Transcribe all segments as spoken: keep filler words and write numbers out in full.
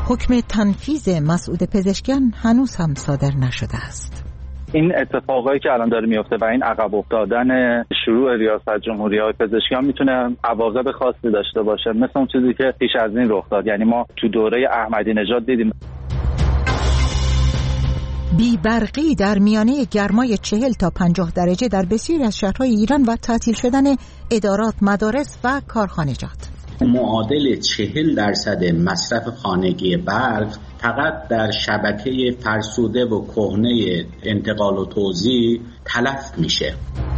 حکم تنفیذ مسعود پزشکیان هنوز هم صادر نشده است. این اتفاقایی که الان داره میفته و این عقب افتادن شروع ریاست جمهوری های پزشکیان میتونه عواقب خاصی داشته باشه، مثل اون چیزی که پیش از این رخ داد. یعنی ما تو دوره احمدی نژاد دیدیم بی برقی در میانه گرمای چهل تا پنجاه درجه در بسیاری از شهرهای ایران و تعطیل شدن ادارات، مدارس و کارخانجات. معادل چهل درصد مصرف خانگی برق فقط در شبکه فرسوده و کهنه انتقال و توزیع تلف میشه.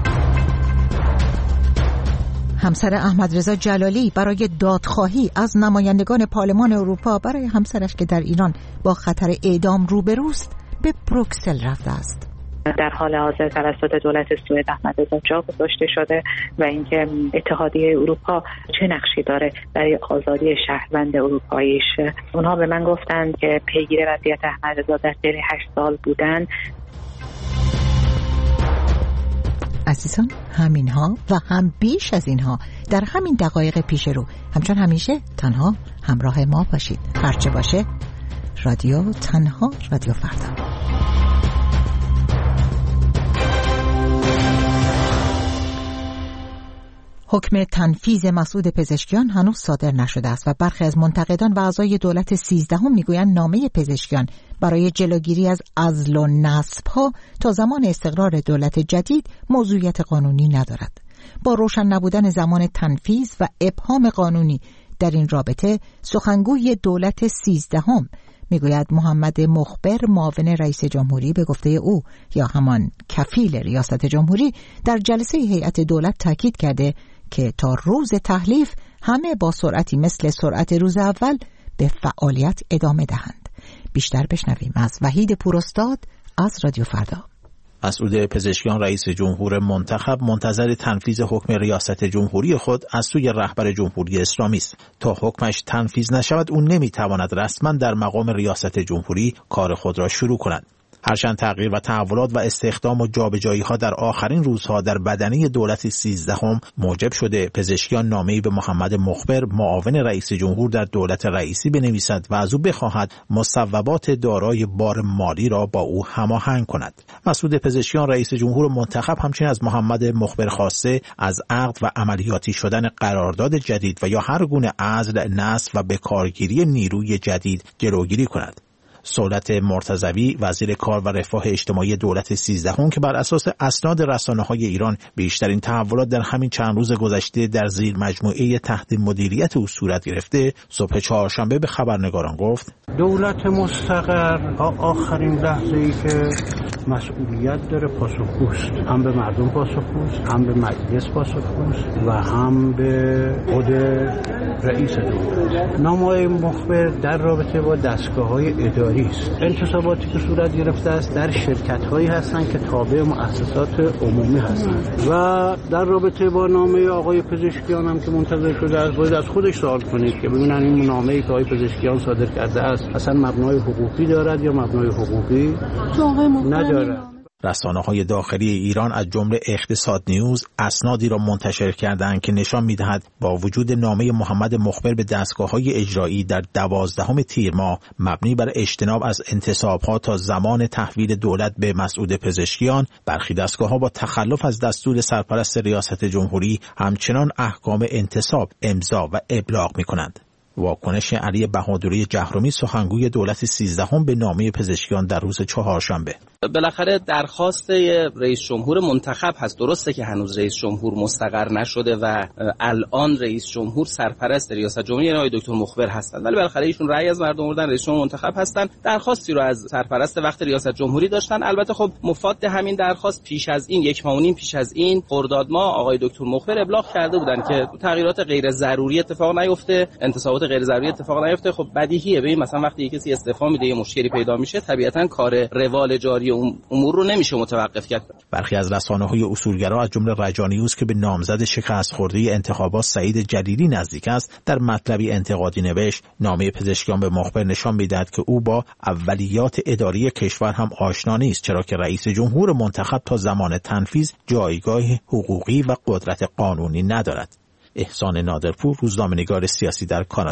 همسر احمد رضا جلالی برای دادخواهی از نمایندگان پارلمان اروپا برای همسرش که در ایران با خطر اعدام روبروست به بروکسل رفته است. در حال حاضر توسط دولت سوئد احمد رضا جا گذاشته شده و اینکه اتحادیه اروپا چه نقشی داره برای آزادی شهروند اروپاییش. اونها به من گفتند که پیگیر وضعیت احمد رضا در طی هشت سال بودن. عزیزان، همینها و هم بیش از اینها در همین دقایق پیش رو. همچون همیشه تنها همراه ما باشید. هرچه باشه رادیو تنها، رادیو فردا. حکم تنفیذ مسعود پزشکیان هنوز صادر نشده است و برخی از منتقدان و اعضای دولت سیزدهم میگویند نامه پزشکیان برای جلوگیری از عزل و نصب‌ها تا زمان استقرار دولت جدید موضوعیت قانونی ندارد. با روشن نبودن زمان تنفیذ و ابهام قانونی در این رابطه، سخنگوی دولت سیزدهم میگوید محمد مخبر معاون رئیس جمهوری به گفته او یا همان کفیل ریاست جمهوری در جلسه هیئت دولت تاکید کرده که تا روز تحلیف همه با سرعتی مثل سرعت روز اول به فعالیت ادامه دهند. بیشتر بشنویم از وحید پوراستاد از رادیو فردا. مسعود پزشکیان رئیس جمهور منتخب منتظر تنفیذ حکم ریاست جمهوری خود از سوی رهبر جمهوری اسلامی است. تا حکمش تنفیذ نشود او نمیتواند رسما در مقام ریاست جمهوری کار خود را شروع کند. هرچند تغییر و تحولات و استخدام و جابجایی‌ها در آخرین روزها در بدنه دولت سیزدهم موجب شده پزشکیان نامه‌ای به محمد مخبر معاون رئیس جمهور در دولت رئیسی بنویسد و از او بخواهد مصوبات دارای بار مالی را با او هماهنگ کند. مسعود پزشکیان رئیس جمهور منتخب همچنین از محمد مخبر خواسته از عقد و عملیاتی شدن قرارداد جدید و یا هر گونه عزل، نصب و بکارگیری نیروی جدید جلوگیری کند. سهولت مرتضوی وزیر کار و رفاه اجتماعی دولت سیزدهم که بر اساس اسناد رسانه‌های ایران بیشترین تحولات در همین چند روز گذشته در زیر مجموعه تحت مدیریت او صورت گرفته، صبح چهارشنبه به خبرنگاران گفت دولت مستقر تا آخرین لحظه‌ای که مسئولیت داره پاسخگوست، هم به مردم پاسخگوست، هم به مجلس پاسخگوست و هم به خود رئیس دولت. نامه‌های مخبر در رابطه با دستگاه‌های اداری است. انتصاباتی که صورت گرفته است در شرکت‌هایی هستند که تابع مؤسسات عمومی هستند و در رابطه با نامه آقای پزشکیان هم که منتظر شده است، باید از خودش سوال کنید که ببینن این نامه‌ای که آقای پزشکیان صادر کرده است اصلا مبنای حقوقی دارد یا مبنای حقوقی ندارد. رسانه‌های داخلی ایران از جمله اقتصاد نیوز اسنادی را منتشر کردند که نشان می‌دهد با وجود نامه محمد مخبر به دستگاه‌های اجرایی در دوازدهم تیر ماه مبنی بر اجتناب از انتصاب‌ها تا زمان تحویل دولت به مسعود پزشکیان، برخی دستگاه‌ها با تخلف از دستور سرپرست ریاست جمهوری همچنان احکام انتصاب امضا و ابلاغ می‌کنند. واکنش علی بهادری جهرمی سخنگوی دولت سیزدهم به نامه پزشکیان در روز چهارشنبه: بالاخره درخواست رئیس جمهور منتخب هست. درسته که هنوز رئیس جمهور مستقر نشده و الان رئیس جمهور سرپرست ریاست جمهوری آقای دکتر مخبر هستند، ولی بالاخره ایشون رأی از مردم آوردن، رئیس جمهور منتخب هستند، درخواستی رو از سرپرست وقت ریاست جمهوری داشتن. البته خب مفاد همین درخواست پیش از این یک ماه و نیم پیش از این خرداد ماه آقای دکتر مخبر ابلاغ کرده بودن که تغییرات غیر ضروری اتفاق نیفته، انتصابات غیر ضروری اتفاق نیفته. خب بدیهیه، ببین مثلا وقتی کسی استعفا میده یه مشکلی پیدا میشه، طبیعتاً کار روال جاری امور رو نمیشه متوقف کرد. برخی از رسانه‌های اصولگرا از جمله رجانیوز که به نامزد شکست خورده انتخابات سعید جلیلی نزدیک است، در مطلبی انتقادی نوشت نامه پزشکیان به مخبر نشان می‌دهد که او با اولیات اداری کشور هم آشنا نیست، چرا که رئیس جمهور منتخب تا زمان تنفیذ جایگاه حقوقی و قدرت قانونی ندارد. احسان نادرپور، روزنامه‌نگار سیاسی در کانادا.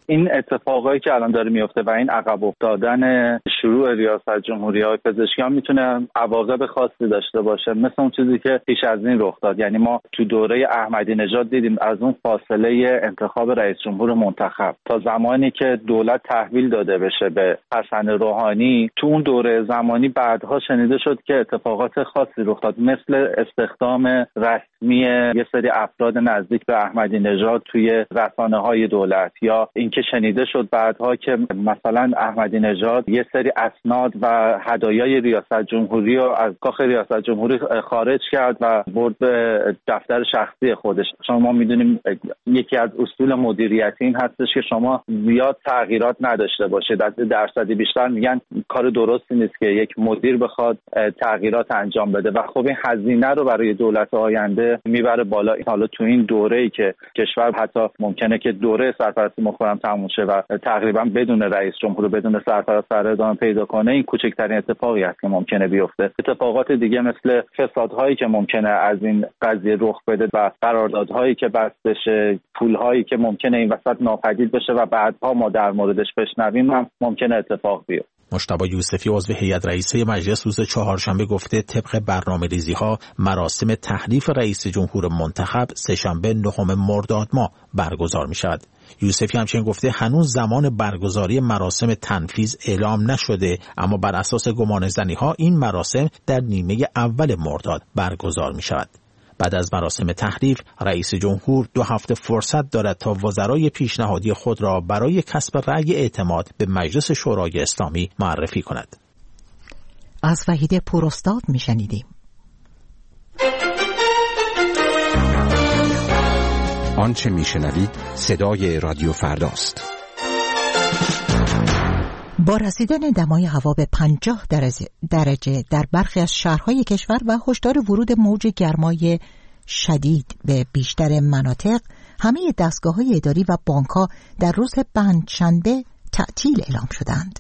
این اتفاقایی که الان داره میفته و این عقب افتادن شروع ریاست جمهوری‌های پزشکیان میتونه عواقب خاصی داشته باشه، مثل اون چیزی که پیش از این رخ داد. یعنی ما تو دوره احمدی نژاد دیدیم از اون فاصله انتخاب رئیس جمهور منتخب تا زمانی که دولت تحویل داده بشه به حسن روحانی، تو اون دوره زمانی بعدها شنیده شد که اتفاقات خاصی رخ داد، مثل استخدام رسمی یه سری افراد نزدیک به احمدی نژاد توی رسانه‌های دولت، یا اینکه شنیده شد بعدها که مثلا احمدی نژاد یه سری اسناد و هدایای ریاست جمهوری رو از کاخ ریاست جمهوری خارج کرد و برد به دفتر شخصی خودش. شما میدونیم یکی از اصول مدیریتی این هستش که شما زیاد تغییرات نداشته باشه. در درصدی بیشتر میگن کار درستی نیست که یک مدیر بخواد تغییرات انجام بده و خب این هزینه رو برای دولت آینده میبره بالا. حالا تو این دوره‌ای که کشور حتی ممکنه که دوره سرپرستی مخبرم تموم شه و تقریبا بدون رئیس جمهور بدون سرپرست ادامه پیدا کنه، این کوچکترین اتفاقی است که ممکنه بیفته. اتفاقات دیگه مثل فسادهایی که ممکنه از این قضیه رخ بده و قراردادهایی که بست بشه، پولهایی که ممکنه این وسط ناپدید بشه و بعدها ما در موردش بشنویم هم ممکنه اتفاق بیفته. مجتبی یوسفی عضو هیئت رئیسه مجلس روز چهارشنبه گفته طبق برنامه‌ریزی‌ها مراسم تحریف رئیس جمهور منتخب سه‌شنبه نهم مرداد ماه برگزار می‌شود. یوسفی همچنین گفته هنوز زمان برگزاری مراسم تنفیذ اعلام نشده، اما بر اساس گمانه‌زنی‌ها این مراسم در نیمه اول مرداد برگزار می‌شود. بعد از مراسم تحریف رئیس جمهور دو هفته فرصت دارد تا وزرای پیشنهادی خود را برای کسب رأی اعتماد به مجلس شورای اسلامی معرفی کند. از وحید پوراستاد میشنیدیم. آنچه میشنوید صدای رادیو فرداست. با رسیدن دمای هوا به پنجاه درجه در برخی از شهرهای کشور و هشدار ورود موج گرمای شدید به بیشتر مناطق، همه دستگاه‌های اداری و بانک‌ها در روز پنجشنبه تعطیل اعلام شدند.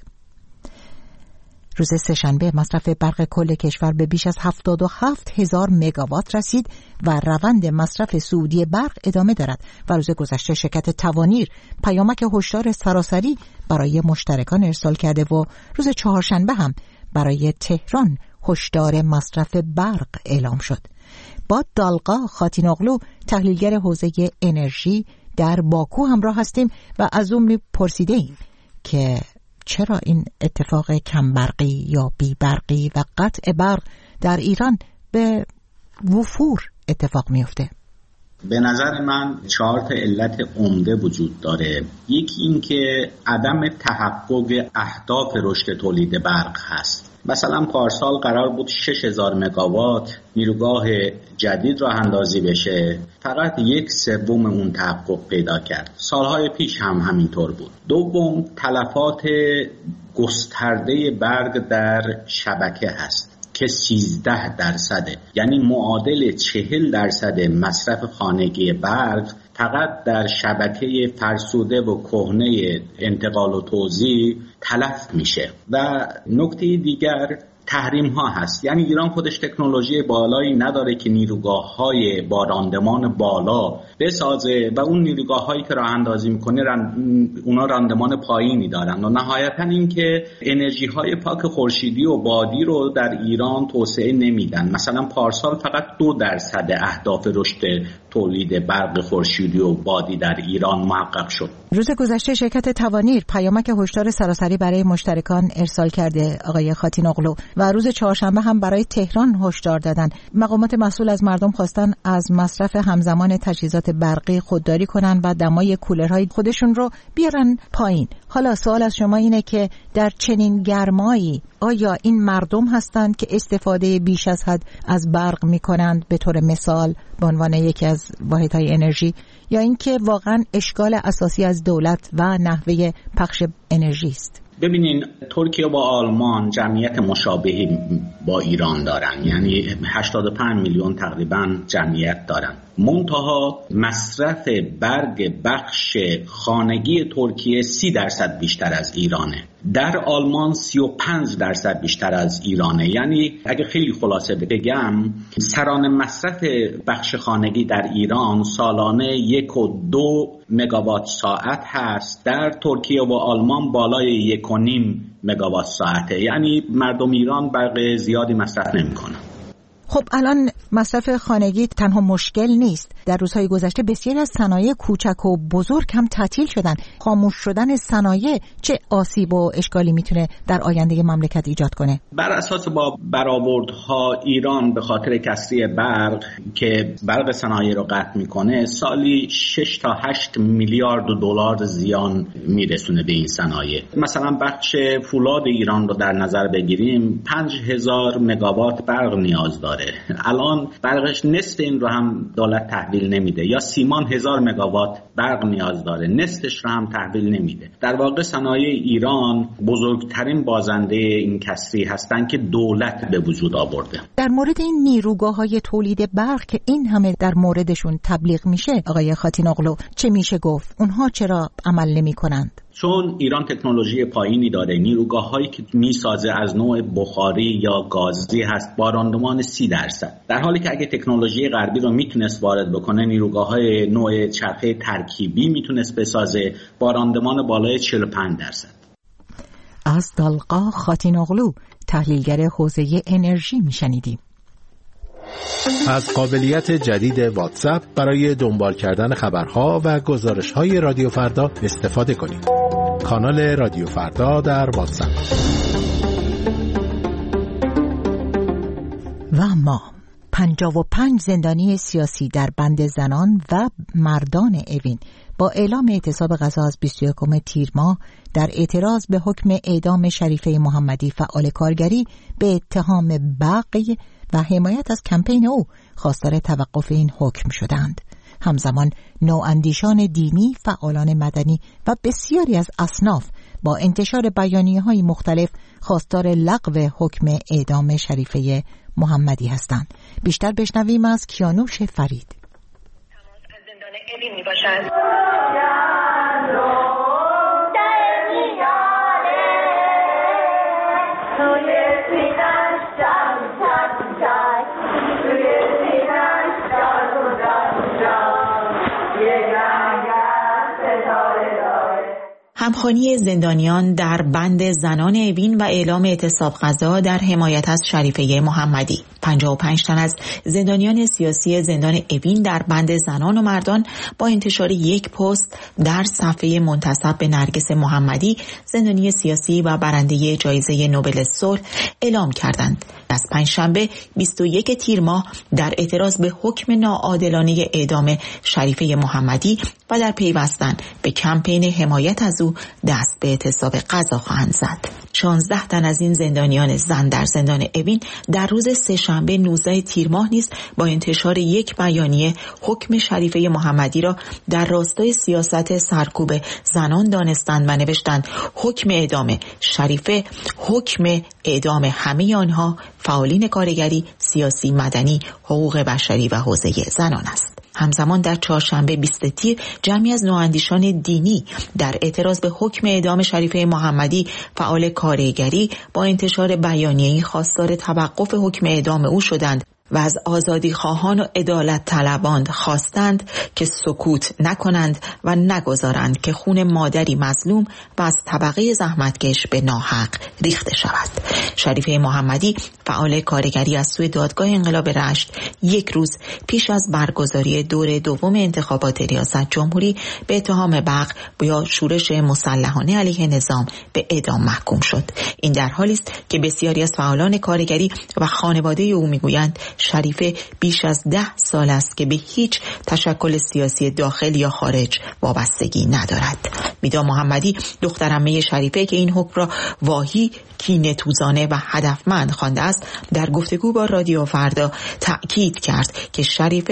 روز سه‌شنبه مصرف برق کل کشور به بیش از هفتاد و هفت هزار مگاوات رسید و روند مصرف سعودی برق ادامه دارد و روز گذشته شرکت توانیر پیامک هشدار سراسری برای مشترکان ارسال کرده و روز چهارشنبه هم برای تهران هشدار مصرف برق اعلام شد. با دالقا خاتیناغلو تحلیلگر حوزه انرژی در باکو همراه هستیم و از اون پرسیدیم که چرا این اتفاق کم برقی یا بی برقی و قطع برق در ایران به وفور اتفاق میفته؟ به نظر من چهار تا علت عمده وجود داره. یکی این که عدم تحقق اهداف رشد تولید برق هست. مثلا پارسال قرار بود شش هزار مگاوات نیروگاه جدید راه اندازی بشه، فقط یک سوم اون تحقق پیدا کرد. سالهای پیش هم همینطور بود. دوم، تلفات گسترده برق در شبکه هست که سیزده درصده، یعنی معادل چهل درصد مصرف خانگی برق فقط در شبکه فرسوده و کهنه انتقال و توزیع تلف میشه. و نکته دیگر تحریم ها هست. یعنی ایران خودش تکنولوژی بالایی نداره که نیروگاه های با راندمان بالا بسازه و اون نیروگاه هایی که راه اندازی میکنه رند... اونا راندمان پایینی دارن و نهایتا این که انرژی های پاک خورشیدی و بادی رو در ایران توسعه نمیدن. مثلا پارسال فقط دو درصد اهداف رشد تولید برق خورشیدی و بادی در ایران محقق شد. روز گذشته شرکت توانیر پیامک هشدار سراسری برای مشترکان ارسال کرده آقای خاتیناغلو و روز چهارشنبه هم برای تهران هشدار دادن. مقامات مسئول از مردم خواستن از مصرف همزمان تجهیزات برقی خودداری کنن و دمای کولرهای خودشون رو بیارن پایین. حالا سوال از شما اینه که در چنین گرمایی آیا این مردم هستند که استفاده بیش از حد از برق میکنند به طور مثال به عنوان یکی از واحدهای انرژی، یا اینکه واقعا اشکال اساسی از دولت و نحوه پخش انرژی است؟ ببینین، ترکیه با آلمان جمعیت مشابهی با ایران دارن، یعنی هشتاد و پنج میلیون تقریبا جمعیت دارن. منتها مصرف برق بخش خانگی ترکیه سی درصد بیشتر از ایرانه. در آلمان سی و پنج درصد بیشتر از ایرانه. یعنی اگه خیلی خلاصه بگم سرانه مصرف بخش خانگی در ایران سالانه یک و دو مگاوات ساعت هست، در ترکیه و آلمان بالای یک و نیم مگاوات ساعته. یعنی مردم ایران برق زیادی مصرف نمی‌کنن. خب الان مصرف خانگی تنها مشکل نیست. در روزهای گذشته بسیاری از صنایع کوچک و بزرگ هم تعطیل شدن. خاموش شدن صنایع چه آسیب و اشکالی میتونه در آینده مملکت ایجاد کنه؟ بر اساس با برآوردها ایران به خاطر کسری برق که برق صنایع رو قطع میکنه سالی شش تا هشت میلیارد دلار زیان میرسونه به این صنایع. مثلا بخش فولاد ایران رو در نظر بگیریم پنج هزار مگاوات برق نیاز داره. الان برقش نصف این رو هم دولت تحویل نمیده. یا سیمان هزار مگاوات برق نیاز داره، نصفش رو هم تحویل نمیده. در واقع صنایع ایران بزرگترین بازنده این کسری هستن که دولت به وجود آورده. در مورد این نیروگاه‌های تولید برق که این همه در موردشون تبلیغ میشه آقای خاتین اغلو، چه میشه گفت؟ اونها چرا عمل نمی‌کنند؟ چون ایران تکنولوژی پایینی داره. نیروگاه هایی که میسازه از نوع بخاری یا گازی هست با راندمان سی درصد، در حالی که اگه تکنولوژی غربی رو میتونست وارد بکنه نیروگاه های نوع چرخه ترکیبی میتونست بسازه با راندمان بالای چهل و پنج درصد. از دلقا خاتین اغلو، تحلیلگر حوزه انرژی میشنیدیم. از قابلیت جدید واتساپ برای دنبال کردن خبرها و گزارش‌های رادیو فردا استفاده کنید. کانال رادیو فردا در واتساپ. و ما پنجاه و پنج زندانی سیاسی در بند زنان و مردان اوین با اعلام اعتصاب غذا از بیست و یکم تیر ماه در اعتراض به حکم اعدام شریفه محمدی فعال کارگری به اتهام بغی و حمایت از کمپین او خواستار توقف این حکم شدند. همزمان نواندیشان دینی، فعالان مدنی و بسیاری از اصناف با انتشار بیانیه‌های مختلف خواستار لغو حکم اعدام شریفه محمدی هستند. بیشتر بشنویم از کیانوش فرید. تماس از زندان اوین میباشد. همخوانی زندانیان در بند زنان اوین و اعلام اعتصاب غذا در حمایت از شریفه محمدی. پنجاه و پنج تن از زندانیان سیاسی زندان اوین در بند زنان و مردان با انتشار یک پست در صفحه منتسب به نرگس محمدی، زندانی سیاسی و برنده جایزه نوبل صلح، اعلام کردند از پنجشنبه بیست و یک تیر ماه در اعتراض به حکم ناعادلانه اعدام شریفه محمدی و در پیوستن به کمپین حمایت از او دست به اعتصاب غذا خواهند زد. شانزده تن از این زندانیان زن در زندان اوین در روز سه‌شنبه نوزده تیر ماه نیز با انتشار یک بیانیه حکم شریفه محمدی را در راستای سیاست سرکوب زنان دانستند و نوشتند حکم اعدام شریفه حکم اعدام همه آنها فعالین کارگری، سیاسی، مدنی، حقوق بشری و حوزه زنان است. همزمان در چهارشنبه بیست تیر جمعی از نواندیشان دینی در اعتراض به حکم اعدام شریفه محمدی فعال کارگری با انتشار بیانیه‌ای خواستار توقف حکم اعدام او شدند و از آزادی خواهان و عدالت طلبان خواستند که سکوت نکنند و نگذارند که خون مادری مظلوم و از طبقه زحمتکش به ناحق ریخته شود. شریفه محمدی فعال کارگری از سوی دادگاه انقلاب رشت یک روز پیش از برگزاری دور دوم انتخابات ریاست جمهوری به اتهام بغی یا شورش مسلحانه علیه نظام به اعدام محکوم شد. این در حالی است که بسیاری از فعالان کارگری و خانواده او میگویند شریفه بیش از ده سال است که به هیچ تشکل سیاسی داخل یا خارج وابستگی ندارد. میدا محمدی دخترعمه شریفه که این حکم را واهی، کینه‌توزانه و هدفمند خوانده است، در گفتگو با رادیو فردا تأکید کرد که شریفه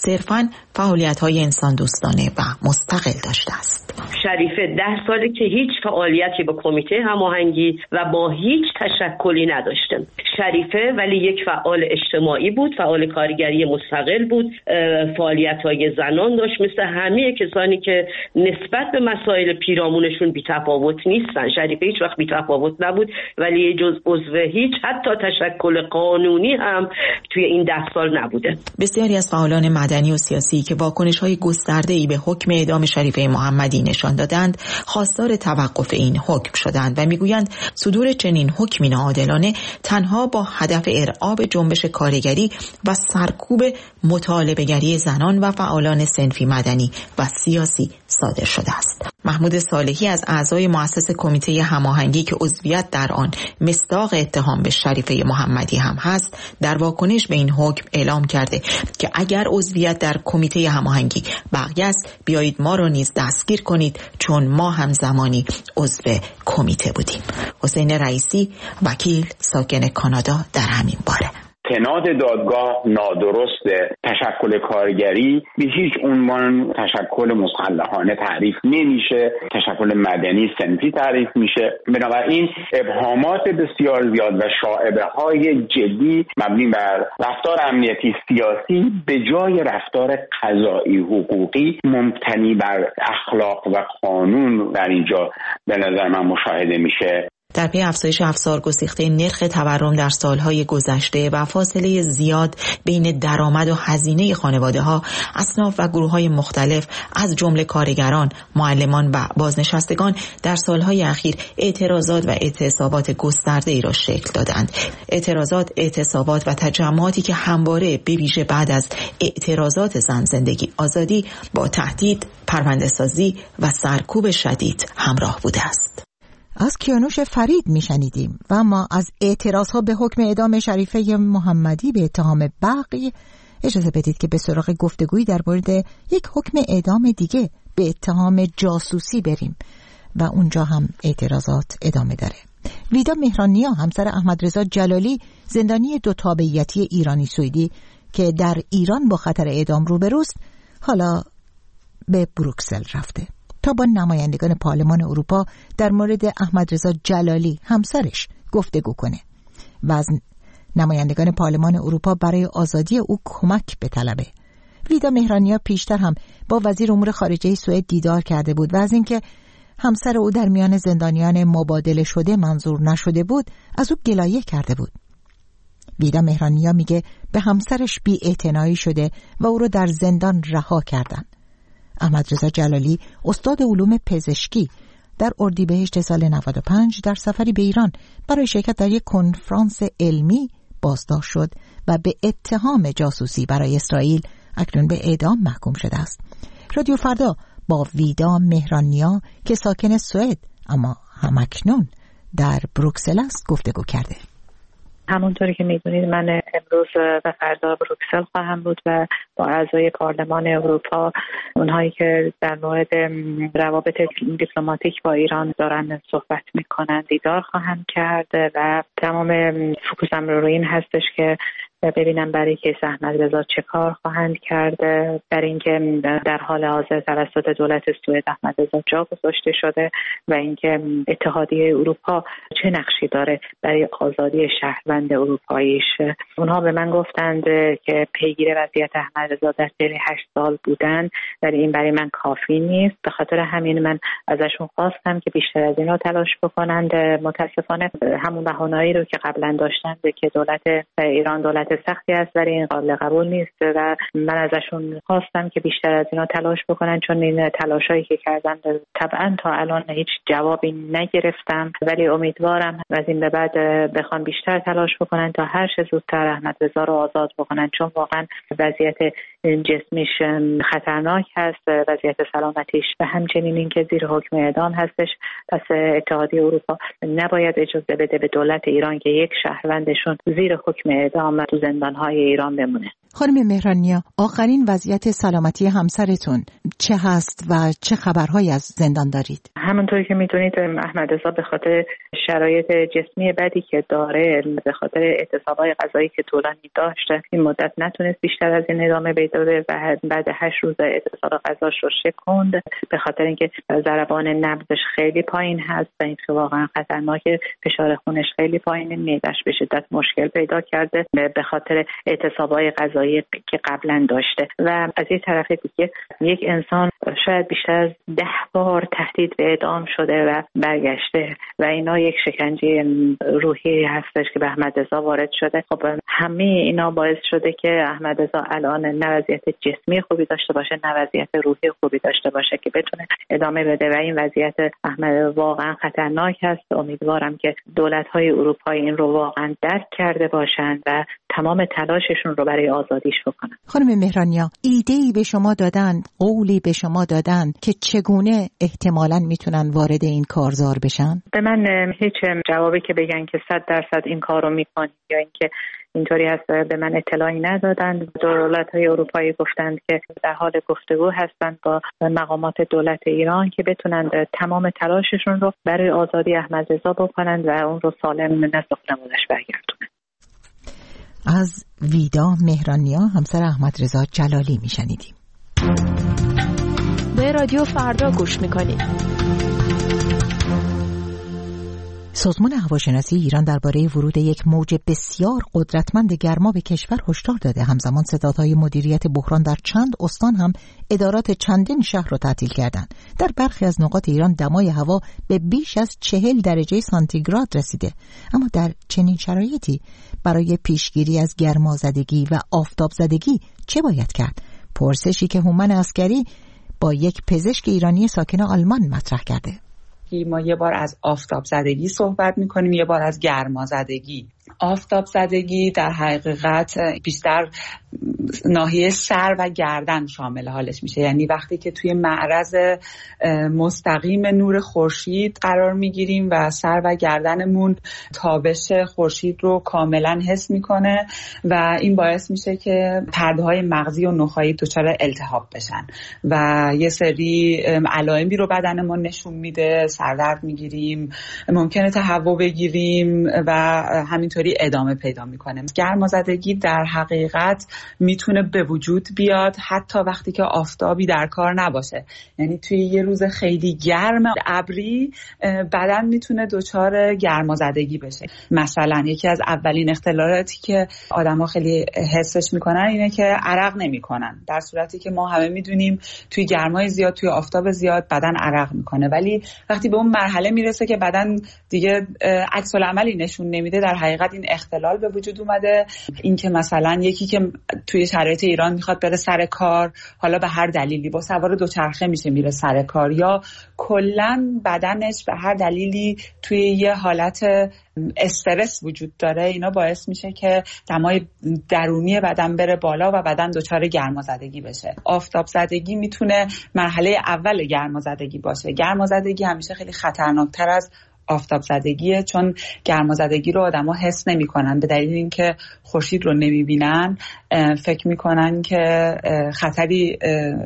صرفاً فعالیت‌های انسان دوستانه و مستقل داشته است. شریفه ده ساله که هیچ فعالیتی با کمیته هماهنگی و با هیچ تشکلی نداشته. شریفه ولی یک فعال اجتماعی بود، فعال کارگری مستقل بود، فعالیت‌های زنان داشت مثل همه کسانی که نسبت به مسائل پیرامونشون بی‌تفاوت نیستن. شریفه هیچ وقت بی‌تفاوت نبود ولی جز عضو هیچ حتی تشکل قانونی هم توی این ده سال نبوده. بسیاری از فعالان مدنی و سیاسی که واکنش‌های گسترده‌ای به حکم اعدام شریفه محمدی نشان دادند، خواستار توقف این حکم شدند و میگویند صدور چنین حکمی ناعادلانه تنها با هدف ارعاب جنبش کارگری و سرکوب مطالبه‌گری زنان و فعالان صنفی مدنی و سیاسی صادر شده است. محمود صالحی از اعضای مؤسس کمیته هماهنگی که عضویت در آن مصداق اتهام به شریفه محمدی هم هست، در واکنش به این حکم اعلام کرده که اگر عضویت در کمیته هماهنگی بقیه است، بیایید ما رو نیز دستگیر کنید چون ما هم زمانی عضو کمیته بودیم. حسین رئیسی، وکیل ساکن کانادا، در همین باره: تناد دادگاه نادرسته. تشکل کارگری به هیچ عنوان تشکل مسلحانه تعریف نمیشه، تشکل مدنی صنفی تعریف میشه. بنابراین ابهامات بسیار زیاد و شائبه های جدی مبنی بر رفتار امنیتی سیاسی به جای رفتار قضایی حقوقی مبتنی بر اخلاق و قانون در اینجا به نظر من مشاهده میشه. در پی افزایش افسار گسیخته نرخ تورم در سالهای گذشته و فاصله زیاد بین درآمد و هزینه خانواده‌ها، اصناف و گروه‌های مختلف از جمله کارگران، معلمان و بازنشستگان در سالهای اخیر اعتراضات و اعتصابات گسترده‌ای را شکل دادند. اعتراضات، اعتصابات و تجمعاتی که همواره به ویژه بعد از اعتراضات زن زندگی آزادی با تهدید، پرونده‌سازی و سرکوب شدید همراه بوده است. از کیانوش فرید میشنیدیم. و اما از اعتراضها به حکم اعدام شریفه محمدی به اتهام بغی، اجازه بدید که به سراغ گفتگویی در مورد یک حکم اعدام دیگه به اتهام جاسوسی بریم و اونجا هم اعتراضات ادامه داره. ویدا مهرانیا، همسر احمد رضا جلالی، زندانی دو تابعیتی ایرانی سوئدی که در ایران با خطر اعدام روبروست، حالا به بروکسل رفته تا با نمایندگان پارلمان اروپا در مورد احمد رضا جلالی همسرش گفتگو کنه و از نمایندگان پارلمان اروپا برای آزادی او کمک بطلبه. ویدا مهرانیا پیشتر هم با وزیر امور خارجه سوئد دیدار کرده بود و از اینکه همسر او در میان زندانیان مبادله شده منظور نشده بود از او گلایه کرده بود. ویدا مهرانیا میگه به همسرش بی‌اعتنایی شده و او رو در زندان رها کردن. احمد رضا جلالی استاد علوم پزشکی در اردیبهشت سال نود و پنج در سفری به ایران برای شرکت در یک کنفرانس علمی بازداشت شد و به اتهام جاسوسی برای اسرائیل اکنون به اعدام محکوم شده است. رادیو فردا با ویدا مهرانیا که ساکن سوئد اما همکنون در بروکسل است گفتگو کرده. همونطوری که میدونید من امروز و فردا بروکسل خواهم بود و با اعضای پارلمان اروپا، اونهایی که در مورد روابط دیپلماتیک با ایران دارن صحبت میکنن، دیدار خواهم کرد و تمام فوکوسم رو این هستش که ببینم برای کیس احمد رضا چه کار خواهند کرد، برای اینکه در حال حاضر توسط دولت سوئد احمد رضا جا گذاشته شده و اینکه اتحادیه اروپا چه نقشی داره برای آزادی شهروند اروپاییش. اونها به من گفتند که پیگیر وضعیت احمد رضا در طول هشت سال بودن، ولی این برای من کافی نیست. به خاطر همین من ازشون خواستم که بیشتر از اینا تلاش بکنند. متاسفانه همون بهانه‌ای رو که قبلا داشتند که دولت ایران دولت سختی است ولی این قابل قبول نیست و من ازشون خواستم که بیشتر از اینا تلاش بکنن، چون این تلاشایی که کردن طبعا تا الان هیچ جوابی نگرفتم، ولی امیدوارم از این به بعد بخوان بیشتر تلاش بکنن تا هر چه زودتر احمد رضا رو آزاد بکنن، چون واقعا وضعیت جسمیش خطرناک هست، وضعیت سلامتیش و همچنین اینکه زیر حکم اعدام هستش. پس اتحادیه اروپا نباید اجازه بده به دولت ایران که یک شهروندشون زیر حکم اعدام تو زندان‌های ایران بمونه. خانم مهرانیا، آخرین وضعیت سلامتی همسرتون چه هست و چه خبرهایی از زندان دارید؟ همونطوری که میدونید احمد رضا به خاطر شرایط جسمی بدی که داره، به خاطر اعتصابات غذایی که طولانی داشته، این مدت نتونست بیشتر از این ادامه بده و بعد هشت روز اعتصاب غذاش رو شکوند به خاطر اینکه ضربان نبضش خیلی پایین هست و این واقعا خطرناکه. فشار خونش خیلی پایینه، معده‌اش به شدت مشکل پیدا کرده به خاطر اعتصابات غذایی که قبلا داشته. و از این طرف دیگه یک انسان شاید بیشتر از ده بار تهدید به اعدام شده و برگشته و اینا یک شکنجه روحی هستش که به احمد رضا وارد شده. خب همه اینا باعث شده که احمد رضا الان نه وضعیت جسمی خوبی داشته باشه نه وضعیت روحی خوبی داشته باشه که بتونه ادامه بده و این وضعیت احمد واقعا خطرناک هست. امیدوارم که دولت‌های اروپایی این رو واقعا درک کرده باشند و تمام تلاششون رو برای آزادیش بکنن. خانم مهرانیا، ایده‌ای به شما دادن، قولی به شما دادن که چگونه احتمالاً میتونن وارد این کارزار بشن؟ به من هیچ جوابی که بگن که صد درصد این کارو میکنی یا اینکه اینطوری هست به من اطلاعی ندادند. دولت‌های اروپایی گفتند که در حال گفتگو هستند با مقامات دولت ایران که بتونند تمام تلاششون رو برای آزادی احمد رضا بکنند و اون رو سالم نزد خانواده‌اش برگردونند. از ویدا مهرانیا همسر احمد رضا جلالی میشنیدیم. به رادیو فردا گوش میکنید. سازمان هواشناسی ایران درباره ورود یک موج بسیار قدرتمند گرما به کشور هشدار داده. همزمان ستادهای مدیریت بحران در چند استان هم ادارات چندین شهر را تعطیل کردند. در برخی از نقاط ایران دمای هوا به بیش از چهل درجه سانتیگراد رسیده. اما در چنین شرایطی برای پیشگیری از گرمازدگی و آفتابزدگی چه باید کرد؟ پرسشی که هومن عسکری با یک پزشک ایرانی ساکن آلمان مطرح کرده. ما یه بار از آفتاب زدگی صحبت میکنیم، یه بار از گرما زدگی. آفتاب زدگی در حقیقت بیشتر ناحیه سر و گردن شامل حالش میشه، یعنی وقتی که توی معرض مستقیم نور خورشید قرار میگیریم و سر و گردنمون تابش خورشید رو کاملا حس میکنه و این باعث میشه که پرده‌های مغزی و نخاعی دچار التهاب بشن و یه سری علائمی رو بدنمون نشون میده. سردرد میگیریم، ممکنه تهوع بگیریم و همینطوری ادامه پیدا میکنه. گرمازدگی در حقیقت میتونه به وجود بیاد حتی وقتی که آفتابی در کار نباشه، یعنی توی یه روز خیلی گرم ابری بدن میتونه دچار گرمازدگی بشه. مثلا یکی از اولین اختلالاتی که آدما خیلی حسش میکنن اینه که عرق نمیکنن، در صورتی که ما همه میدونیم توی گرمای زیاد، توی آفتاب زیاد بدن عرق میکنه، ولی وقتی به اون مرحله میرسه که بدن دیگه عکس العملی نشون نمیده، در حقیقت این اختلال به وجود اومده. این که مثلا یکی که توی شرایط ایران میخواد بره سر کار، حالا به هر دلیلی با سوار دوچرخه میشه میره سر کار، یا کلا بدنش به هر دلیلی توی یه حالت استرس وجود داره، اینا باعث میشه که دمای درونی بدن بره بالا و بدن دچار گرمازدگی بشه. آفتاب زدگی میتونه مرحله اول گرمازدگی باشه. گرمازدگی همیشه خیلی خطرناکتر از آفتاب زدگیه، چون گرمازدگی رو آدما حس نمی‌کنن به دلیل اینکه خورشید رو نمی‌بینن، فکر می‌کنن که خطری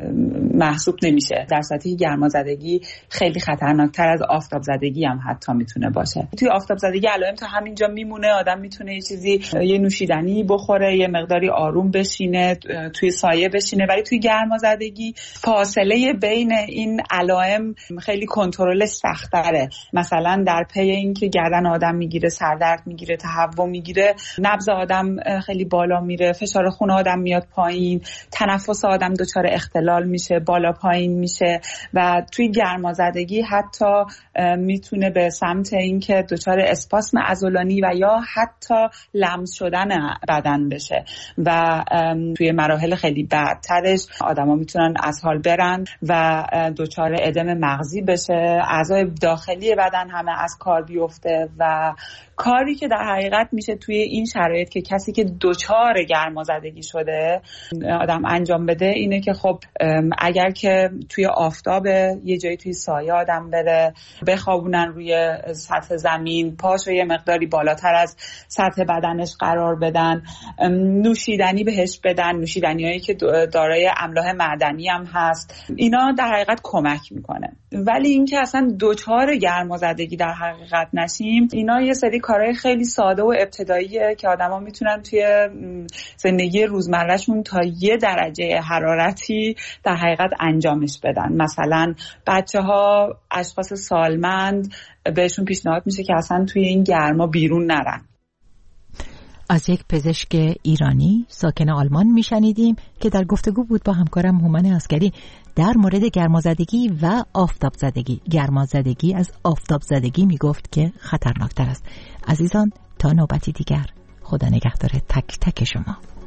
محسوب نمیشه، در صورتی که گرمازدگی خیلی خطرناکتر از آفتاب زدگی هم حتی میتونه باشه. توی آفتاب زدگی علائم تا همینجا میمونه، آدم میتونه یه چیزی، یه نوشیدنی بخوره، یه مقداری آروم بشینه، توی سایه بشینه، ولی توی گرمازدگی فاصله بین این علائم خیلی کنترلش سخت‌تره. مثلا در پی این که گردن آدم میگیره، سردرد میگیره، تهوع میگیره، نبض آدم خیلی بالا میره، فشار خون آدم میاد پایین، تنفس آدم دچار اختلال میشه، بالا پایین میشه و توی گرمازدگی حتی میتونه به سمت این که دچار اسپاسم عضلانی و یا حتی لمس شدن بدن بشه و توی مراحل خیلی بعدترش آدما میتونن از حال برن و دچار ادم مغزی بشه. اعضای داخلی بدن همه از کار بیفته و کاری که در حقیقت میشه توی این شرایط که کسی که دچار گرمازدگی شده آدم انجام بده اینه که خب اگر که توی آفتاب یه جایی توی سایه آدم بره، بخوابونن روی سطح زمین، پاشو یه مقداری بالاتر از سطح بدنش قرار بدن، نوشیدنی بهش بدن، نوشیدنیایی که دارای املاح معدنی هم هست، اینا در حقیقت کمک میکنه. ولی اینکه اصلا دچار گرمازدگی در حقیقت نشیم، اینا یه سری کارهای خیلی ساده و ابتداییه که آدما میتونن توی زندگی روزمرهشون تا یه درجه حرارتی در حقیقت انجامش بدن. مثلا بچه‌ها، اشخاص سالمند، بهشون پیشنهاد میشه که اصلا توی این گرما بیرون نرن. از یک پزشک ایرانی ساکن آلمان میشنیدیم که در گفتگو بود با همکارم هومن عسکری در مورد گرمازدگی و آفتاب زدگی. گرمازدگی از آفتاب زدگی میگفت که خطرناکتر است. عزیزان، تا نوبتی دیگر، خدا نگهدار تک تک شما.